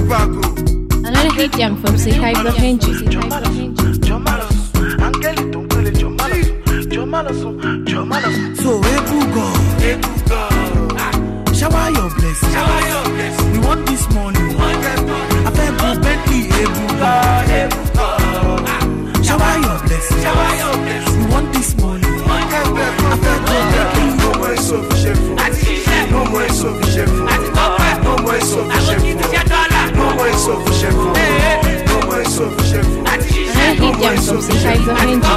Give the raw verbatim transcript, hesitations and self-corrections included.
Another hit jam from Sekai Bahenji. So Ebugo, shower your blessings. We want this morning. I feel Bentley Ebugo. Shower your blessings. We want this morning. I feel Bentley. No more insufficient food. No more insufficient food. No more insufficient food. No more insufficient food. No more insufficient food. Another hit jam from Sekai Bahenji.